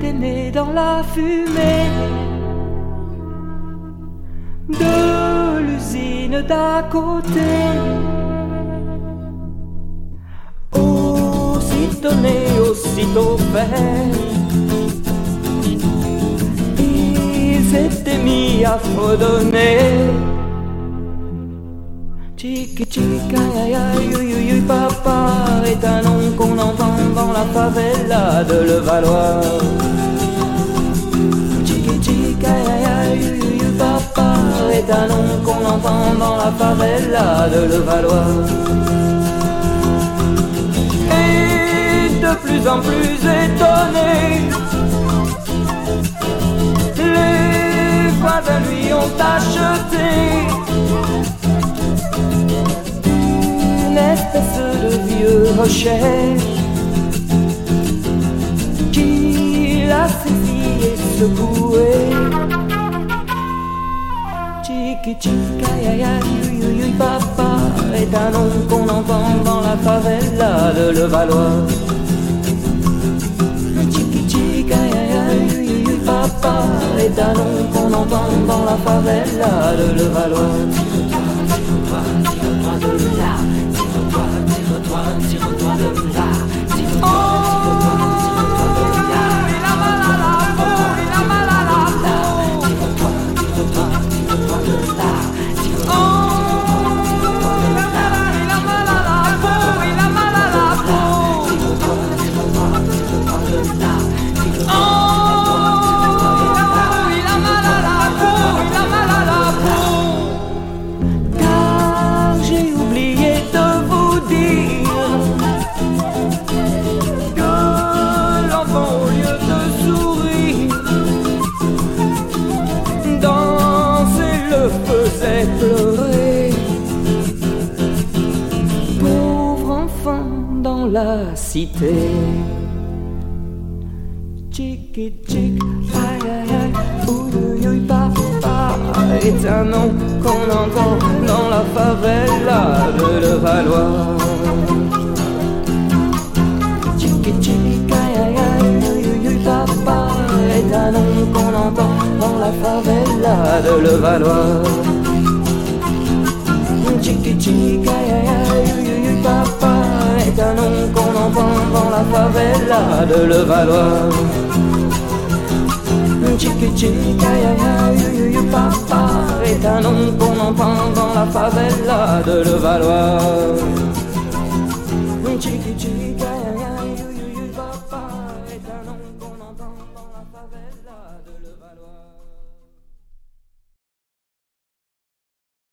t'es né dans la fumée de l'usine d'à côté. Aussitôt né, aussitôt fait, il s'était mis à fredonner. Chiqui chica, aïe aïe, aïe aïe, papa est un nom qu'on entend dans la favela de Levallois. Chiqui chica, aïe aïe, aïe, papa est un nom qu'on entend dans la favela de Levallois. Et de plus en plus étonné, les voisins lui ont acheté une espèce de vieux rocher qui l'a saisi et secoué. Chiqui chica, aïe aïe, aïe aïe, papa est un nom qu'on entend dans la favela de Levallois. Chiqui chica, aïe aïe, aïe aïe, papa est un nom qu'on entend dans la favela de Levallois. Tire-toi de là, tire-toi de là, tire-toi de là, il a mal à la peau, il a mal à la peau. Tire-toi de là, il a mal à la peau, il a mal à la peau. Tire-toi de là, il a mal à la peau, il a mal à la peau. Car j'ai oublié de vous dire que l'enfant, au lieu de sourire, danser le faisait pleurer. Pauvre enfant dans la cité. Chiqui chic, aïe aïe aïe, ouïe ouïe, papa est un nom qu'on entend dans la favela de Levallois. Chiqui chic, aïe aïe aïe, ouïe ouïe, papa est un nom qu'on entend dans la favela de Levallois. Chiqui chic, aïe aïe aïe, ouïe ouïe, papa est un nom qu'on entend dans la favela de Levallois. Chiqui chic, aïe aïe aïe, aïe aïe, papa est un nom qu'on entend dans la favela de Levallois. Chiqui chic, aïe